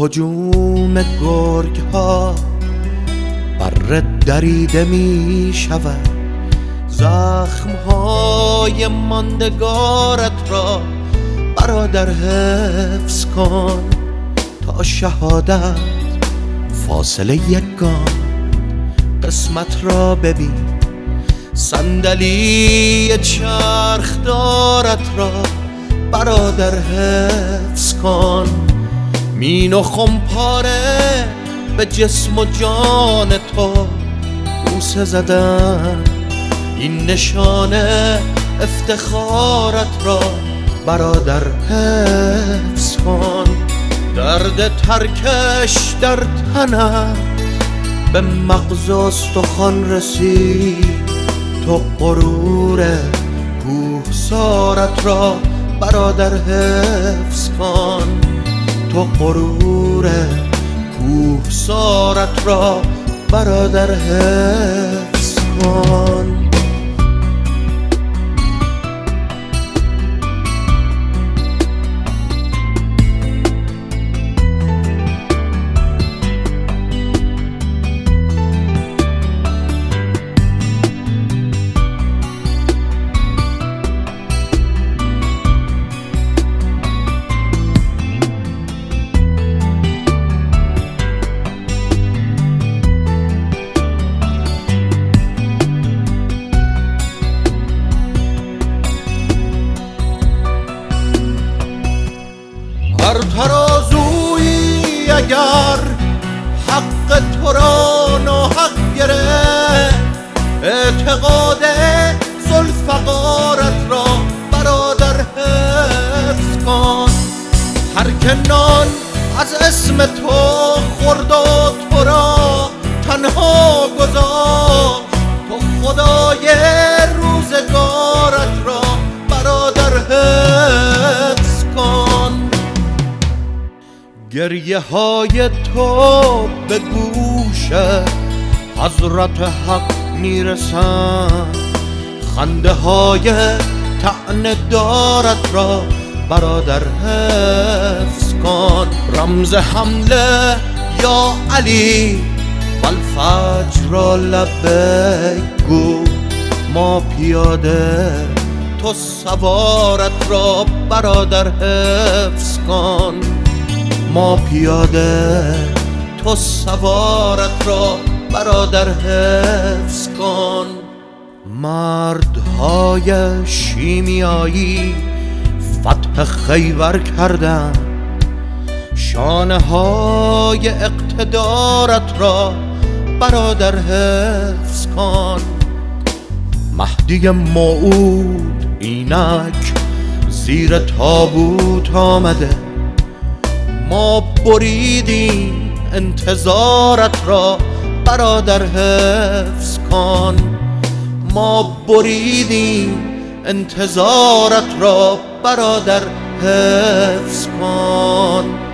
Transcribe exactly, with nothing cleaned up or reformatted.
هجوم گرگ ها بر دریده می شود، زخم های ماندگارت را برادر حفظ کن. تا شهادت فاصله یک گام، قسمت را ببین، صندلی چرخدارت را برادر حفظ کن. مین و خمپاره به جسم و جان تو بوسه زدن، این نشانه افتخارت را برادر حفظ کن. درد ترکش در تنت به مغز و استخوان رسید، تو غرور کوهسارت را برادر حفظ کن. تو غرور کوهسارت را برادر حفظ کن. هر ترازویی اگر حق تو را ناحق گرفت، اعتقاد ذوالفقارت را برادر حفظ کن. هر که نان از اسم تو خورد و تو را تنها گذاشت، تو خدای روزگارت را برادر حفظ کن. گریه های تو به گوش حضرت حق میرسند، خنده های طعنه دارت را برادر حفظ کن. رمز حمله یا علی والفجر را لبیک گو، ما پیاده تو سوارت را برادر حفظ کن. ما پیاده تو سوارت را برادر حفظ کن. مردهای شیمیایی فتح خیبر کردن، شانه های اقتدارت را برادر حفظ کن. مهدی موعود اینک زیر تابوت آمده، ما بریدیم انتظارت را برادر حفظ کن. ما بریدیم انتظارت را برادر حفظ کن.